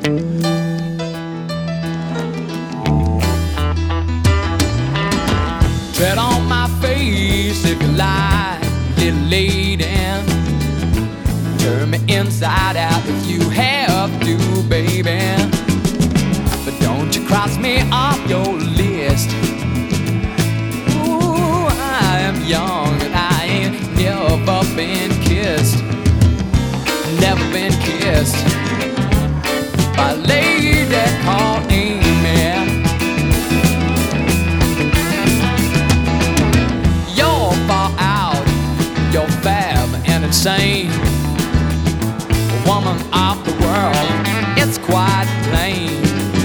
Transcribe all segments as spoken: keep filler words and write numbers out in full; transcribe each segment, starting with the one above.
Tread on my face if you like, little lady. Turn me inside out if you have to, baby. But don't you cross me off your list. Ooh, I am young and I ain't never been kissed. Never been kissed by a lady called Amy. You're far out, you're fab and insane. Woman of the world, it's quite plain.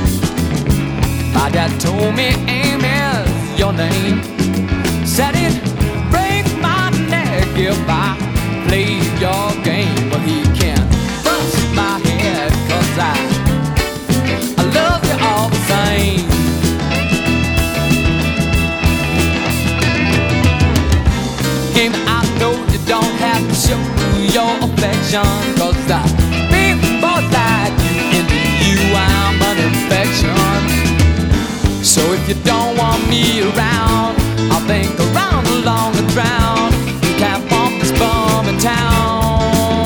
My dad told me Amy's your name. Said it'd break my neck if I played your game. But he can't bust my head, cause I, I love you all the same. Amy, I know you don't have to show your affection, cause the big boy like you, into you I'm an infection. So if you don't want me around, I'll think around along the ground. You can't bump this bum in town.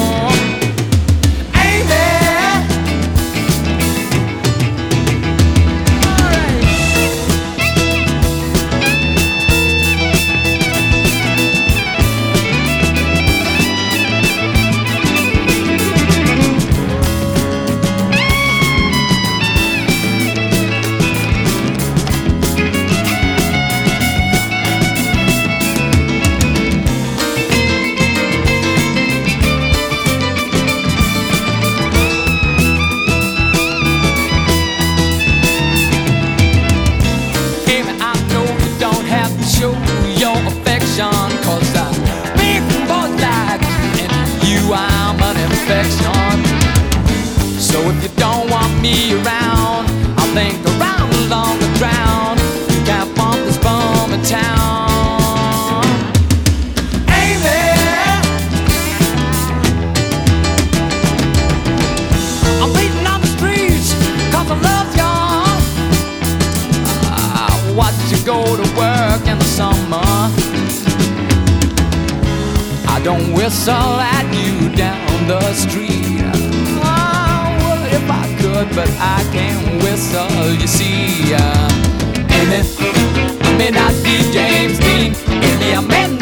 Your affection, cause the big boy like you, and you I'm an infection. So if you don't want me around, I'll think around along the ground. You can't bump this bum in town. Amy, I'm beating on the streets cause I love y'all. I watch you go to work in the summer. I don't whistle at you down the street. I would if I could, but I can't whistle, you see. uh, Amy, I may not be James Dean, Amy, I may